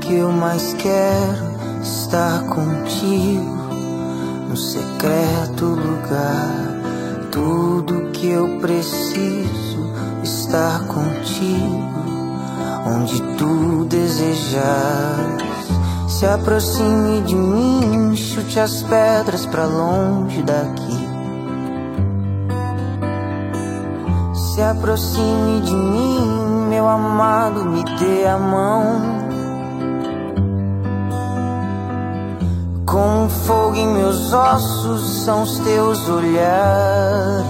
que eu mais quero estar contigo, no secreto lugar. Tudo que eu preciso estar contigo, onde tu desejares. Se aproxime de mim, chute as pedras pra longe daqui. Se aproxime de mim, meu amado, me dê a mão. Com fogo em meus ossos são os teus olhares.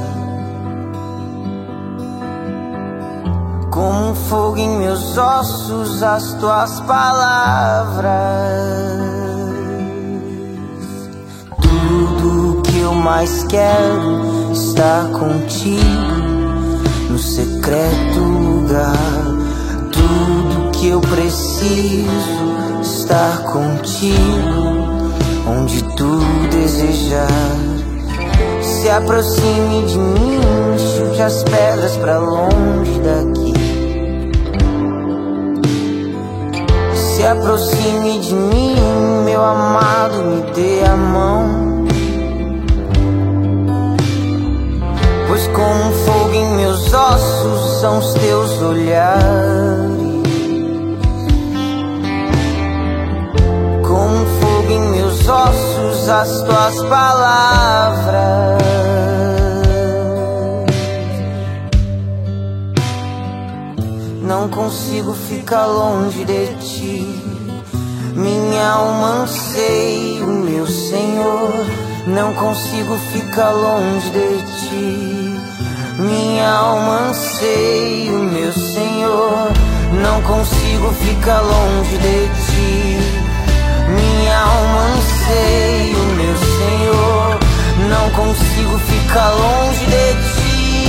Como um fogo em meus ossos as tuas palavras. Tudo que eu mais quero estar contigo, no secreto lugar. Tudo que eu preciso estar contigo, onde tu desejar. Se aproxime de mim, chute as pedras pra longe daqui. Se aproxime de mim, meu amado, me dê a mão. Pois como um fogo em meus ossos são os teus olhares. Como um fogo em meus ossos as tuas palavras. Não consigo ficar longe de ti, minha alma anseia o meu Senhor. Não consigo ficar longe de ti, minha alma anseia o meu Senhor. Não consigo ficar longe de ti, minha alma anseia o meu Senhor. Não consigo ficar longe de ti.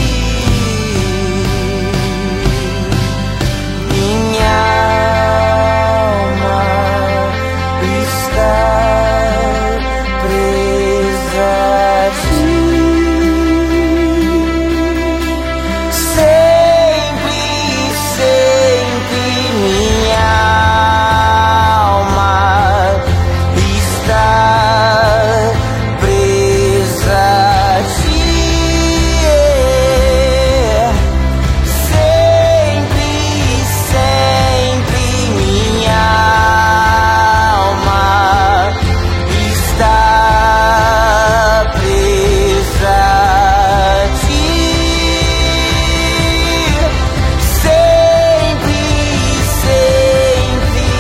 Minha alma está presa a ti. Sempre, sempre minha alma está presa a ti. Sempre, sempre minha alma está presa a ti. Sempre, sempre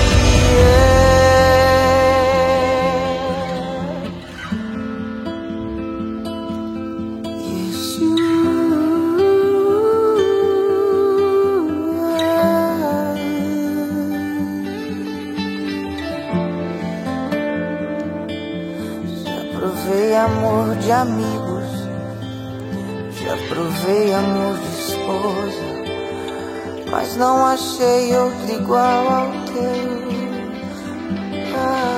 Já provei amor de amigos, já provei amor de esposa, mas não achei outro igual ao teu.